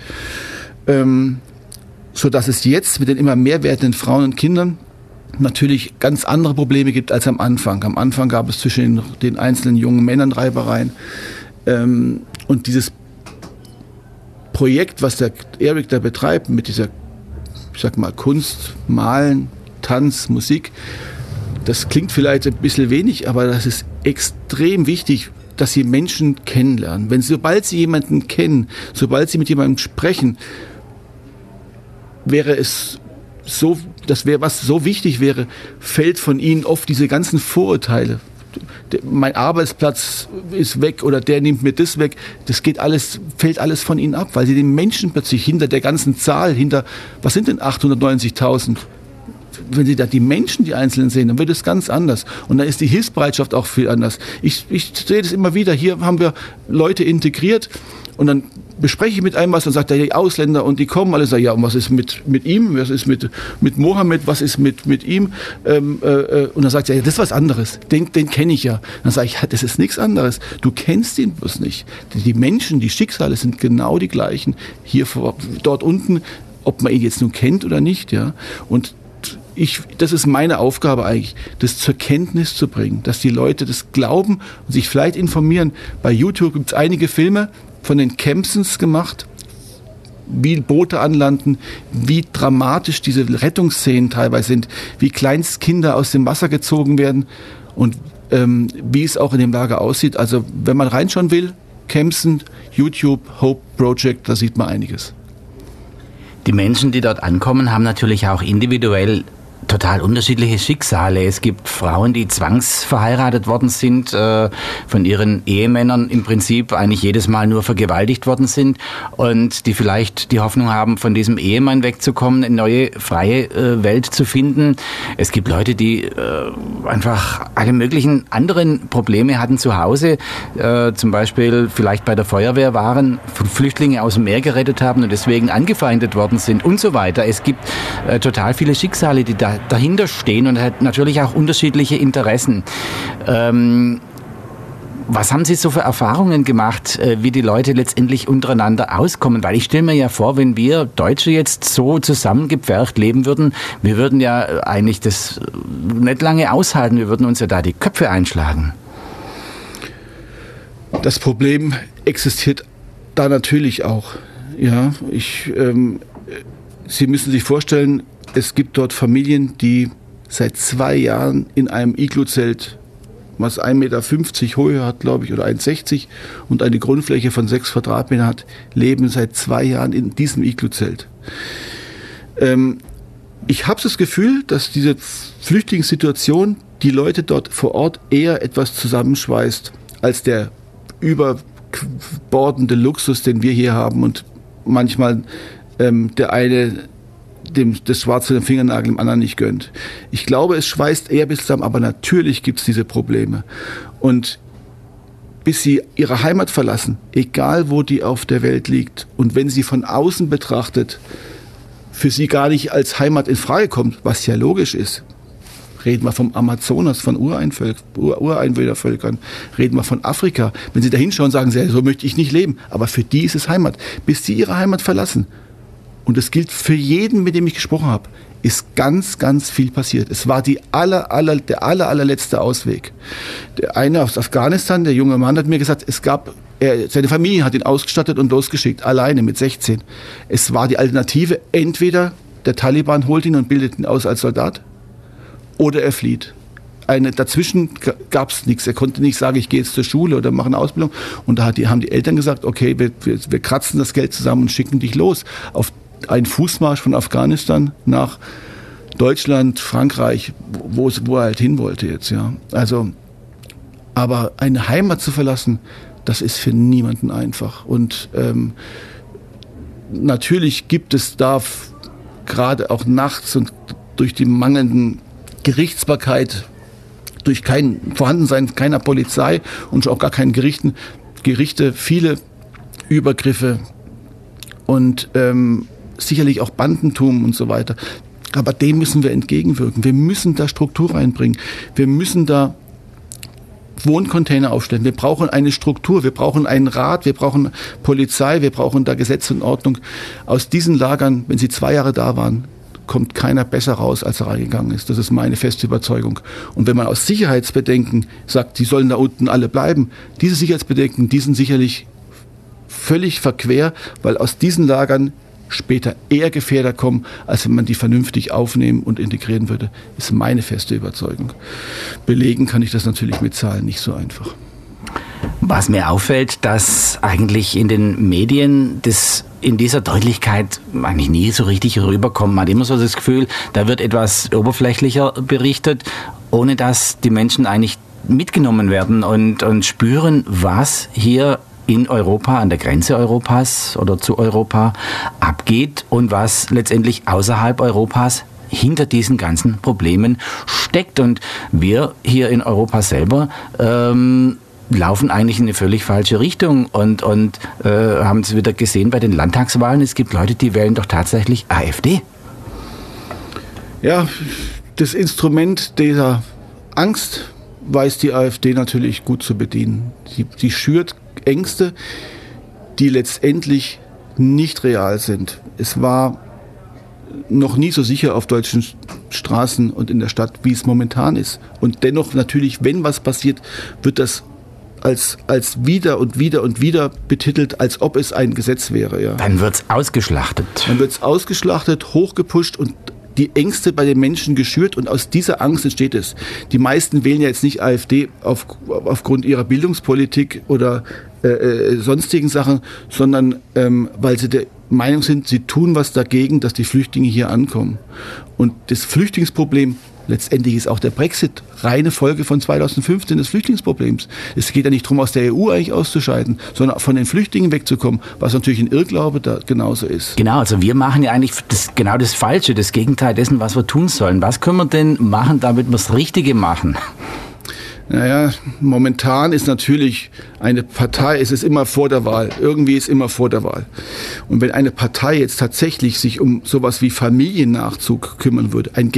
sodass es jetzt mit den immer mehr werdenden Frauen und Kindern natürlich ganz andere Probleme gibt als am Anfang. Am Anfang gab es zwischen den einzelnen jungen Männern Reibereien. Und dieses Projekt, was der Eric da betreibt, mit dieser, ich sag mal, Kunst, Malen, Tanz, Musik, das klingt vielleicht ein bisschen wenig, aber das ist extrem wichtig, dass sie Menschen kennenlernen. Sobald sie jemanden kennen, sobald sie mit jemandem sprechen, wäre es so, was so wichtig wäre, fällt von ihnen oft diese ganzen Vorurteile. Mein Arbeitsplatz ist weg oder der nimmt mir das weg. Fällt alles von ihnen ab, weil sie den Menschen plötzlich hinter der ganzen Zahl, was sind denn 890.000? Wenn Sie da die Menschen, die Einzelnen sehen, dann wird es ganz anders. Und dann ist die Hilfsbereitschaft auch viel anders. Ich sehe das immer wieder. Hier haben wir Leute integriert und dann bespreche ich mit einem was und sagt die Ausländer und die kommen alle sagen, ja, und was ist mit ihm? Was ist mit Mohammed? Was ist mit ihm? Und dann sagt er, ja, das ist was anderes. Den kenne ich ja. Dann sage ich, ja, das ist nichts anderes. Du kennst ihn bloß nicht. Die Menschen, die Schicksale sind genau die gleichen. Dort unten, ob man ihn jetzt nun kennt oder nicht, ja. Und das ist meine Aufgabe eigentlich, das zur Kenntnis zu bringen, dass die Leute das glauben und sich vielleicht informieren. Bei YouTube gibt es einige Filme von den Kempsons gemacht, wie Boote anlanden, wie dramatisch diese Rettungsszenen teilweise sind, wie Kleinstkinder aus dem Wasser gezogen werden und wie es auch in dem Lager aussieht. Also wenn man reinschauen will, Kempson, YouTube, Hope Project, da sieht man einiges. Die Menschen, die dort ankommen, haben natürlich auch individuell total unterschiedliche Schicksale. Es gibt Frauen, die zwangsverheiratet worden sind, von ihren Ehemännern im Prinzip eigentlich jedes Mal nur vergewaltigt worden sind und die vielleicht die Hoffnung haben, von diesem Ehemann wegzukommen, eine neue, freie Welt zu finden. Es gibt Leute, die einfach alle möglichen anderen Probleme hatten zu Hause, zum Beispiel vielleicht bei der Feuerwehr waren, Flüchtlinge aus dem Meer gerettet haben und deswegen angefeindet worden sind und so weiter. Es gibt total viele Schicksale, die dahinter stehen und hat natürlich auch unterschiedliche Interessen. Was haben Sie so für Erfahrungen gemacht, wie die Leute letztendlich untereinander auskommen? Weil ich stelle mir ja vor, wenn wir Deutsche jetzt so zusammengepfercht leben würden, wir würden ja eigentlich das nicht lange aushalten, wir würden uns ja da die Köpfe einschlagen. Das Problem existiert da natürlich auch. Ja, Sie müssen sich vorstellen, es gibt dort Familien, die seit 2 Jahren in einem Iglu-Zelt, was 1,50 Meter Höhe hat, glaube ich, oder 1,60 und eine Grundfläche von 6 Quadratmeter hat, leben seit 2 Jahren in diesem Iglu-Zelt. Ich habe das Gefühl, dass diese Flüchtlingssituation die Leute dort vor Ort eher etwas zusammenschweißt, als der überbordende Luxus, den wir hier haben und manchmal der eine das schwarze Fingernagel dem anderen nicht gönnt. Ich glaube, es schweißt eher bis zusammen, aber natürlich gibt es diese Probleme. Und bis sie ihre Heimat verlassen, egal wo die auf der Welt liegt, und wenn sie von außen betrachtet, für sie gar nicht als Heimat in Frage kommt, was ja logisch ist. Reden wir vom Amazonas, von Ureinwohnervölkern, reden wir von Afrika. Wenn sie da hinschauen, sagen sie, so möchte ich nicht leben. Aber für die ist es Heimat. Bis sie ihre Heimat verlassen und das gilt für jeden, mit dem ich gesprochen habe, ist ganz, ganz viel passiert. Es war der allerletzte Ausweg. Der eine aus Afghanistan, der junge Mann, hat mir gesagt, seine Familie hat ihn ausgestattet und losgeschickt, alleine mit 16. Es war die Alternative, entweder der Taliban holt ihn und bildet ihn aus als Soldat oder er flieht. Dazwischen gab es nichts. Er konnte nicht sagen, ich gehe jetzt zur Schule oder mache eine Ausbildung. Und da haben die Eltern gesagt, okay, wir kratzen das Geld zusammen und schicken dich los auf einen Fußmarsch von Afghanistan nach Deutschland, Frankreich, wo er halt hin wollte jetzt. Ja. Also, aber eine Heimat zu verlassen, das ist für niemanden einfach. Und natürlich gibt es da gerade auch nachts und durch die mangelnden Gerichtsbarkeit, durch kein Vorhandensein keiner Polizei und auch gar keinen Gerichte, viele Übergriffe und sicherlich auch Bandentum und so weiter. Aber dem müssen wir entgegenwirken. Wir müssen da Struktur reinbringen. Wir müssen da Wohncontainer aufstellen. Wir brauchen eine Struktur, wir brauchen einen Rat, wir brauchen Polizei, wir brauchen da Gesetz und Ordnung. Aus diesen Lagern, wenn sie 2 Jahre da waren, kommt keiner besser raus, als er reingegangen ist. Das ist meine feste Überzeugung. Und wenn man aus Sicherheitsbedenken sagt, die sollen da unten alle bleiben, diese Sicherheitsbedenken, die sind sicherlich völlig verquer, weil aus diesen Lagern später eher Gefährder kommen, als wenn man die vernünftig aufnehmen und integrieren würde, ist meine feste Überzeugung. Belegen kann ich das natürlich mit Zahlen nicht so einfach. Was mir auffällt, dass eigentlich in den Medien das in dieser Deutlichkeit eigentlich nie so richtig rüberkommt. Man hat immer so das Gefühl, da wird etwas oberflächlicher berichtet, ohne dass die Menschen eigentlich mitgenommen werden und spüren, was hier in Europa, an der Grenze Europas oder zu Europa abgeht und was letztendlich außerhalb Europas hinter diesen ganzen Problemen steckt. Und wir hier in Europa selber laufen eigentlich in eine völlig falsche Richtung und haben es wieder gesehen bei den Landtagswahlen. Es gibt Leute, die wählen doch tatsächlich AfD. Ja, das Instrument dieser Angst weiß die AfD natürlich gut zu bedienen. Sie schürt Ängste, die letztendlich nicht real sind. Es war noch nie so sicher auf deutschen Straßen und in der Stadt, wie es momentan ist. Und dennoch natürlich, wenn was passiert, wird das als wieder und wieder und wieder betitelt, als ob es ein Gesetz wäre. Ja. Dann wird's ausgeschlachtet. Dann wird's ausgeschlachtet, hochgepusht und die Ängste bei den Menschen geschürt und aus dieser Angst entsteht es. Die meisten wählen ja jetzt nicht AfD aufgrund ihrer Bildungspolitik oder sonstigen Sachen, sondern weil sie der Meinung sind, sie tun was dagegen, dass die Flüchtlinge hier ankommen. Und das Flüchtlingsproblem, letztendlich ist auch der Brexit reine Folge von 2015 des Flüchtlingsproblems. Es geht ja nicht darum, aus der EU eigentlich auszuscheiden, sondern von den Flüchtlingen wegzukommen, was natürlich ein Irrglaube da genauso ist. Genau, also wir machen ja eigentlich genau das Falsche, das Gegenteil dessen, was wir tun sollen. Was können wir denn machen, damit wir das Richtige machen? Naja, momentan ist natürlich eine Partei, es ist immer vor der Wahl. Irgendwie ist immer vor der Wahl. Und wenn eine Partei jetzt tatsächlich sich um sowas wie Familiennachzug kümmern würde, eine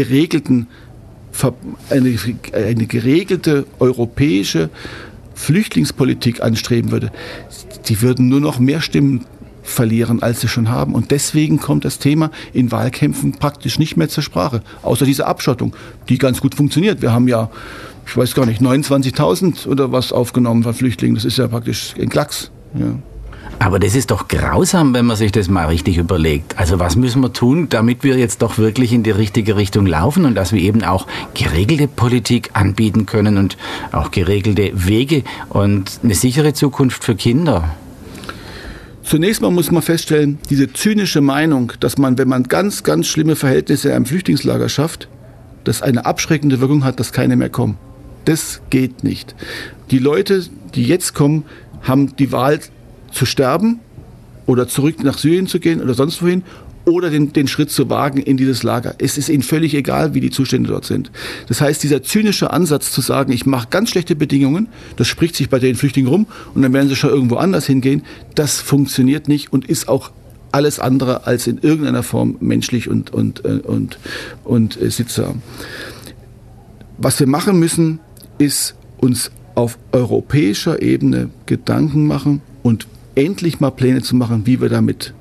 geregelte europäische Flüchtlingspolitik anstreben würde, die würden nur noch mehr Stimmen verlieren, als sie schon haben. Und deswegen kommt das Thema in Wahlkämpfen praktisch nicht mehr zur Sprache. Außer diese Abschottung, die ganz gut funktioniert. Wir haben ja, ich weiß gar nicht, 29.000 oder was aufgenommen von Flüchtlingen. Das ist ja praktisch ein Klacks. Ja. Aber das ist doch grausam, wenn man sich das mal richtig überlegt. Also was müssen wir tun, damit wir jetzt doch wirklich in die richtige Richtung laufen und dass wir eben auch geregelte Politik anbieten können und auch geregelte Wege und eine sichere Zukunft für Kinder? Zunächst mal muss man feststellen, diese zynische Meinung, dass man, wenn man ganz, ganz schlimme Verhältnisse in einem Flüchtlingslager schafft, das eine abschreckende Wirkung hat, dass keine mehr kommen. Das geht nicht. Die Leute, die jetzt kommen, haben die Wahl zu sterben oder zurück nach Syrien zu gehen oder sonst wohin oder den Schritt zu wagen in dieses Lager. Es ist ihnen völlig egal, wie die Zustände dort sind. Das heißt, dieser zynische Ansatz zu sagen, ich mache ganz schlechte Bedingungen, das spricht sich bei den Flüchtlingen rum und dann werden sie schon irgendwo anders hingehen, das funktioniert nicht und ist auch alles andere als in irgendeiner Form menschlich und sittsam. Was wir machen müssen, ist uns auf europäischer Ebene Gedanken machen und endlich mal Pläne zu machen, wie wir damit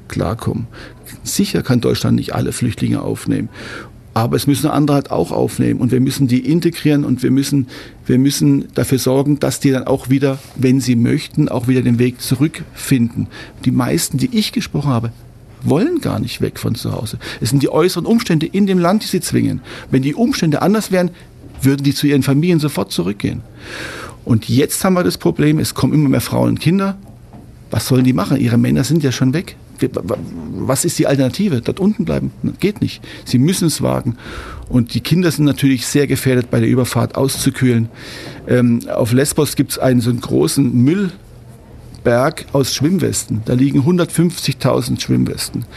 klarkommen. Sicher kann Deutschland nicht alle Flüchtlinge aufnehmen. Aber es müssen andere halt auch aufnehmen und wir müssen die integrieren und wir müssen dafür sorgen, dass die dann auch wieder, wenn sie möchten, auch wieder den Weg zurückfinden. Die meisten, die ich gesprochen habe, wollen gar nicht weg von zu Hause. Es sind die äußeren Umstände in dem Land, die sie zwingen. Wenn die Umstände anders wären, würden die zu ihren Familien sofort zurückgehen. Und jetzt haben wir das Problem, es kommen immer mehr Frauen und Kinder. Was sollen die machen? Ihre Männer sind ja schon weg. Was ist die Alternative? Dort unten bleiben? Geht nicht. Sie müssen es wagen. Und die Kinder sind natürlich sehr gefährdet, bei der Überfahrt auszukühlen. Auf Lesbos gibt es einen so einen großen Müllberg aus Schwimmwesten. Da liegen 150.000 Schwimmwesten.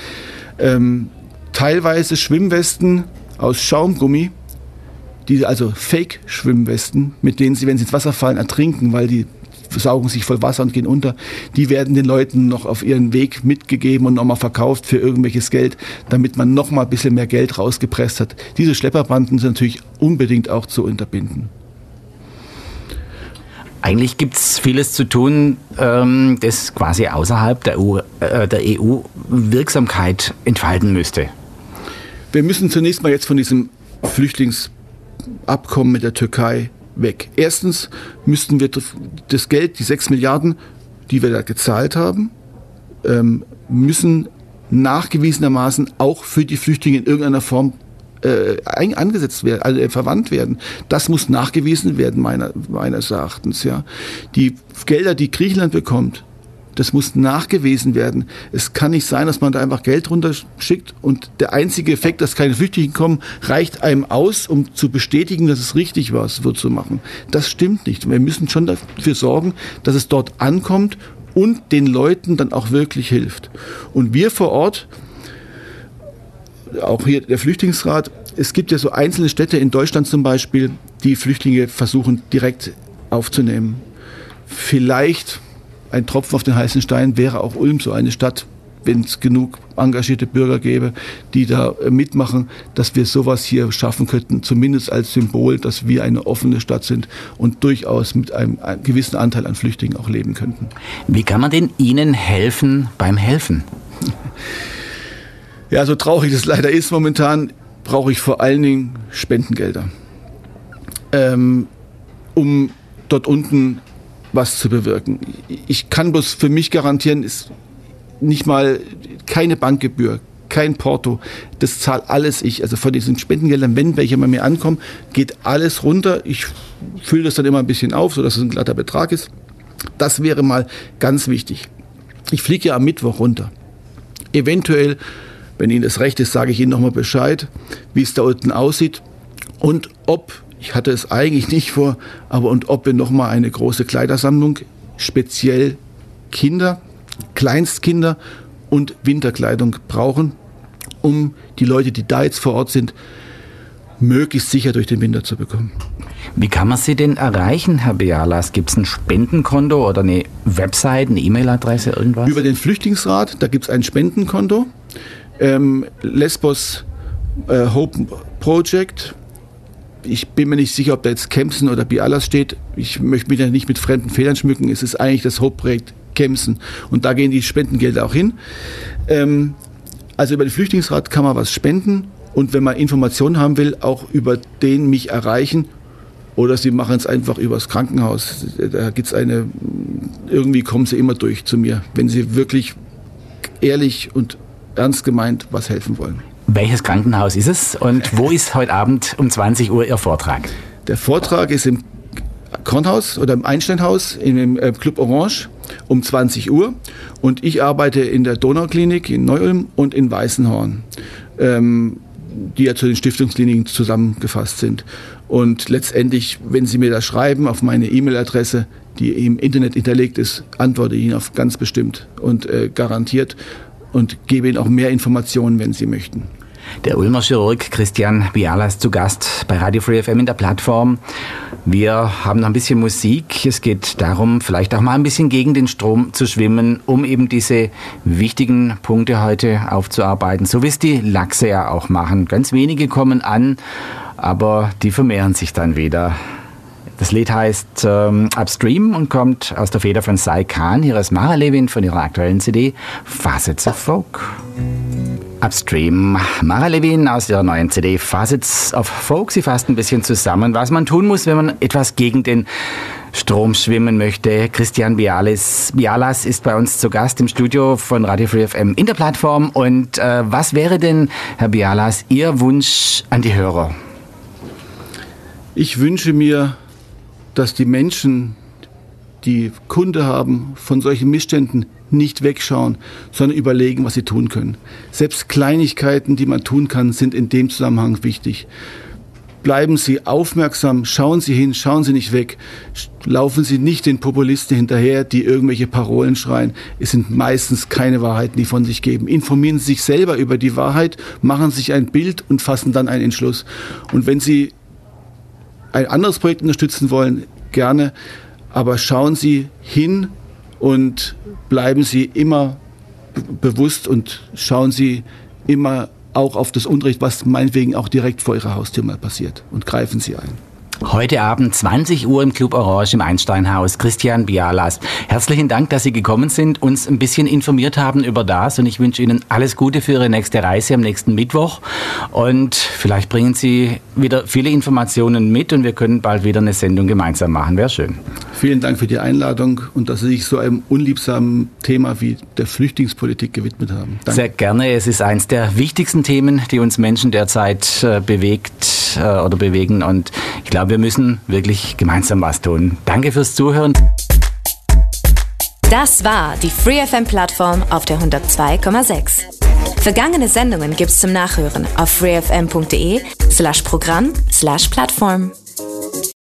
Teilweise Schwimmwesten aus Schaumgummi, also Fake-Schwimmwesten, mit denen sie, wenn sie ins Wasser fallen, ertrinken, weil die saugen sich voll Wasser und gehen unter. Die werden den Leuten noch auf ihren Weg mitgegeben und nochmal verkauft für irgendwelches Geld, damit man nochmal ein bisschen mehr Geld rausgepresst hat. Diese Schlepperbanden sind natürlich unbedingt auch zu unterbinden. Eigentlich gibt es vieles zu tun, das quasi außerhalb der EU Wirksamkeit entfalten müsste. Wir müssen zunächst mal jetzt von diesem Flüchtlingsabkommen mit der Türkei weg. Erstens müssten wir das Geld, die 6 Milliarden, die wir da gezahlt haben, müssen nachgewiesenermaßen auch für die Flüchtlinge in irgendeiner Form angesetzt werden, also verwandt werden. Das muss nachgewiesen werden, meines Erachtens. Ja. Die Gelder, die Griechenland bekommt, das muss nachgewiesen werden. Es kann nicht sein, dass man da einfach Geld runterschickt und der einzige Effekt, dass keine Flüchtlinge kommen, reicht einem aus, um zu bestätigen, dass es richtig war, so zu machen. Das stimmt nicht. Wir müssen schon dafür sorgen, dass es dort ankommt und den Leuten dann auch wirklich hilft. Und wir vor Ort, auch hier der Flüchtlingsrat, es gibt ja so einzelne Städte in Deutschland zum Beispiel, die Flüchtlinge versuchen direkt aufzunehmen. Vielleicht ein Tropfen auf den heißen Stein wäre auch Ulm so eine Stadt, wenn es genug engagierte Bürger gäbe, die da mitmachen, dass wir sowas hier schaffen könnten, zumindest als Symbol, dass wir eine offene Stadt sind und durchaus mit einem gewissen Anteil an Flüchtlingen auch leben könnten. Wie kann man denn Ihnen helfen beim Helfen? Ja, so traurig das leider momentan brauche ich vor allen Dingen Spendengelder, um dort unten was zu bewirken. Ich kann bloß für mich garantieren, ist nicht mal keine Bankgebühr, kein Porto, das zahle alles ich. Also von diesen Spendengeldern, wenn welche bei mir ankommen, geht alles runter. Ich fülle das dann immer ein bisschen auf, sodass es ein glatter Betrag ist. Das wäre mal ganz wichtig. Ich fliege ja am Mittwoch runter. Eventuell, wenn Ihnen das recht ist, sage ich Ihnen nochmal Bescheid, wie es da unten aussieht und ob, ich hatte es eigentlich nicht vor, aber und ob wir nochmal eine große Kleidersammlung, speziell Kinder, Kleinstkinder und Winterkleidung brauchen, um die Leute, die da jetzt vor Ort sind, möglichst sicher durch den Winter zu bekommen. Wie kann man Sie denn erreichen, Herr Bialas? Gibt es ein Spendenkonto oder eine Website, eine E-Mail-Adresse, irgendwas? Über den Flüchtlingsrat, da gibt es ein Spendenkonto. Lesbos Hope Project. Ich bin mir nicht sicher, ob da jetzt Kempsen oder Bialas steht. Ich möchte mich ja nicht mit fremden Federn schmücken. Es ist eigentlich das Hope-Projekt Kempsen. Und da gehen die Spendengelder auch hin. Also über den Flüchtlingsrat kann man was spenden. Und wenn man Informationen haben will, auch über den mich erreichen. Oder Sie machen es einfach übers Krankenhaus. Da gibt's irgendwie kommen Sie immer durch zu mir, wenn Sie wirklich ehrlich und ernst gemeint was helfen wollen. Welches Krankenhaus ist es und wo ist heute Abend um 20 Uhr Ihr Vortrag? Der Vortrag ist im Kornhaus oder im Einsteinhaus im Club Orange um 20 Uhr und ich arbeite in der Donauklinik in Neu-Ulm und in Weißenhorn, die ja zu den Stiftungskliniken zusammengefasst sind. Und letztendlich, wenn Sie mir da schreiben auf meine E-Mail-Adresse, die im Internet hinterlegt ist, antworte ich Ihnen auf ganz bestimmt und garantiert und gebe Ihnen auch mehr Informationen, wenn Sie möchten. Der Ulmer Chirurg Christian Bialas zu Gast bei Radio Free FM in der Plattform. Wir haben noch ein bisschen Musik. Es geht darum, vielleicht auch mal ein bisschen gegen den Strom zu schwimmen, um eben diese wichtigen Punkte heute aufzuarbeiten, so wie es die Lachse ja auch machen. Ganz wenige kommen an, aber die vermehren sich dann wieder. Das Lied heißt Upstream und kommt aus der Feder von Sai Khan. Hier ist Mara Levin von ihrer aktuellen CD Facets of Folk. Upstream. Mara Levin aus ihrer neuen CD Facets of Folk. Sie fasst ein bisschen zusammen, was man tun muss, wenn man etwas gegen den Strom schwimmen möchte. Christian Bialas ist bei uns zu Gast im Studio von Radio Free FM in der Plattform. Und was wäre denn, Herr Bialas, Ihr Wunsch an die Hörer? Ich wünsche mir, dass die Menschen, die Kunde haben, von solchen Missständen nicht wegschauen, sondern überlegen, was sie tun können. Selbst Kleinigkeiten, die man tun kann, sind in dem Zusammenhang wichtig. Bleiben Sie aufmerksam, schauen Sie hin, schauen Sie nicht weg. Laufen Sie nicht den Populisten hinterher, die irgendwelche Parolen schreien. Es sind meistens keine Wahrheiten, die von sich geben. Informieren Sie sich selber über die Wahrheit, machen sich ein Bild und fassen dann einen Entschluss. Und wenn Sie ein anderes Projekt unterstützen wollen, gerne, aber schauen Sie hin und bleiben Sie immer bewusst und schauen Sie immer auch auf das Unrecht, was meinetwegen auch direkt vor Ihrer Haustür mal passiert, und greifen Sie ein. Heute Abend 20 Uhr im Club Orange im Einsteinhaus. Christian Bialas. Herzlichen Dank, dass Sie gekommen sind, uns ein bisschen informiert haben über das, und ich wünsche Ihnen alles Gute für Ihre nächste Reise am nächsten Mittwoch, und vielleicht bringen Sie wieder viele Informationen mit und wir können bald wieder eine Sendung gemeinsam machen. Wäre schön. Vielen Dank für die Einladung und dass Sie sich so einem unliebsamen Thema wie der Flüchtlingspolitik gewidmet haben. Danke. Sehr gerne. Es ist eines der wichtigsten Themen, die uns Menschen derzeit bewegen, und ich glaube, wir müssen wirklich gemeinsam was tun. Danke fürs Zuhören. Das war die Free FM Plattform auf der 102,6. Vergangene Sendungen gibt's zum Nachhören auf freefm.de/Programm/Plattform.